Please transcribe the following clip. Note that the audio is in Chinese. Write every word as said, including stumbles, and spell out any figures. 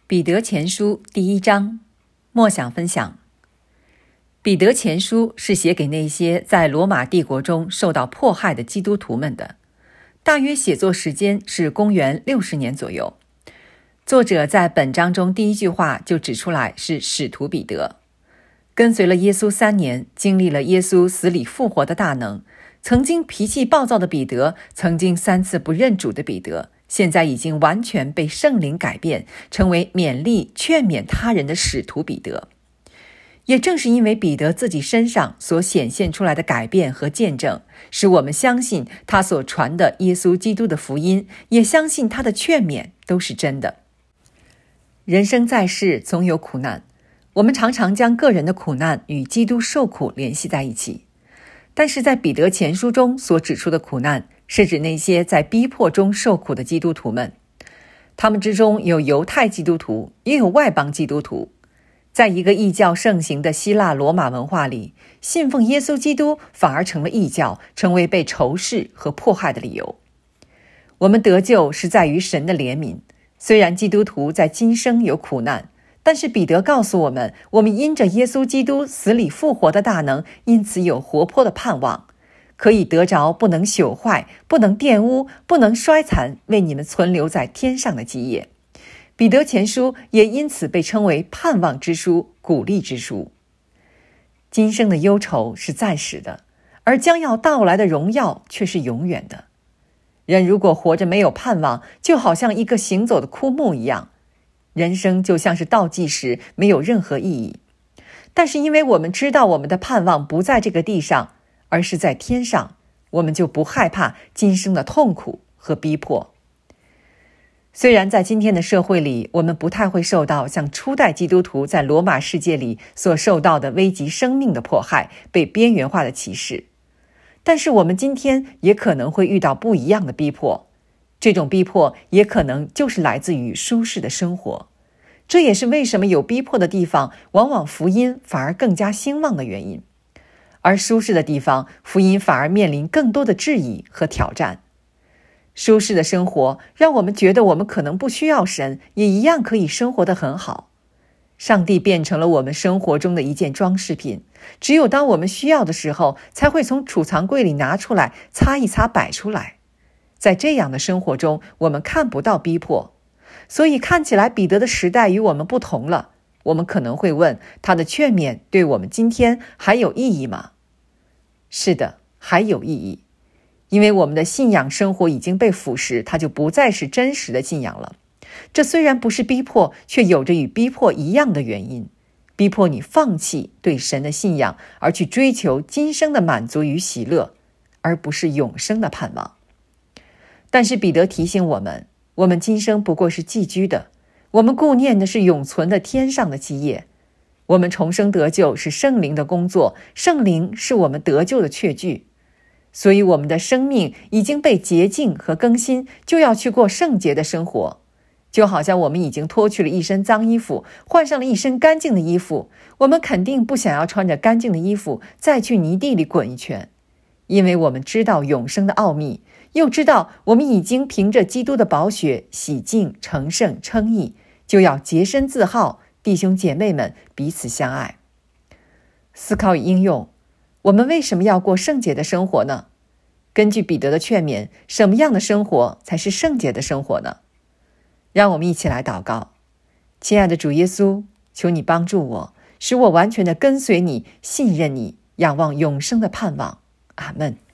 彼得前书第一章，默想分享。彼得前书是写给那些在罗马帝国中受到迫害的基督徒们的，大约写作时间是公元六十年左右。作者在本章中第一句话就指出来是使徒彼得，跟随了耶稣三年，经历了耶稣死里复活的大能，曾经脾气暴躁的彼得，曾经三次不认主的彼得，现在已经完全被圣灵改变，成为勉励劝勉他人的使徒彼得。也正是因为彼得自己身上所显现出来的改变和见证，使我们相信他所传的耶稣基督的福音，也相信他的劝勉都是真的。人生在世总有苦难，我们常常将个人的苦难与基督受苦联系在一起，但是在彼得前书中所指出的苦难，是指那些在逼迫中受苦的基督徒们。他们之中有犹太基督徒，也有外邦基督徒。在一个异教盛行的希腊罗马文化里，信奉耶稣基督反而成了异教，成为被仇视和迫害的理由。我们得救是在于神的怜悯，虽然基督徒在今生有苦难，但是彼得告诉我们，我们因着耶稣基督死里复活的大能，因此有活泼的盼望，可以得着不能朽坏、不能玷污、不能衰残，为你们存留在天上的基业。彼得前书也因此被称为盼望之书、鼓励之书。今生的忧愁是暂时的，而将要到来的荣耀却是永远的。人如果活着没有盼望，就好像一个行走的枯木一样，人生就像是倒计时，没有任何意义。但是因为我们知道我们的盼望不在这个地上，而是在天上，我们就不害怕今生的痛苦和逼迫。虽然在今天的社会里，我们不太会受到像初代基督徒在罗马世界里所受到的危及生命的迫害、被边缘化的歧视，但是我们今天也可能会遇到不一样的逼迫。这种逼迫也可能就是来自于舒适的生活，这也是为什么有逼迫的地方，往往福音反而更加兴旺的原因。而舒适的地方，福音反而面临更多的质疑和挑战。舒适的生活让我们觉得我们可能不需要神，也一样可以生活得很好。上帝变成了我们生活中的一件装饰品，只有当我们需要的时候，才会从储藏柜里拿出来，擦一擦摆出来。在这样的生活中，我们看不到逼迫，所以看起来彼得的时代与我们不同了。我们可能会问，他的劝勉对我们今天还有意义吗？是的，还有意义。因为我们的信仰生活已经被腐蚀，它就不再是真实的信仰了。这虽然不是逼迫，却有着与逼迫一样的原因，逼迫你放弃对神的信仰，而去追求今生的满足与喜乐，而不是永生的盼望。但是彼得提醒我们，我们今生不过是寄居的，我们顾念的是永存的天上的基业。我们重生得救是圣灵的工作，圣灵是我们得救的确据。所以我们的生命已经被洁净和更新，就要去过圣洁的生活。就好像我们已经脱去了一身脏衣服，换上了一身干净的衣服，我们肯定不想要穿着干净的衣服再去泥地里滚一圈，因为我们知道永生的奥秘，又知道我们已经凭着基督的宝血洗净、成圣、称义，就要洁身自好，弟兄姐妹们彼此相爱。思考与应用，我们为什么要过圣洁的生活呢？根据彼得的劝勉，什么样的生活才是圣洁的生活呢？让我们一起来祷告。亲爱的主耶稣，求你帮助我，使我完全的跟随你，信任你，仰望永生的盼望。阿们。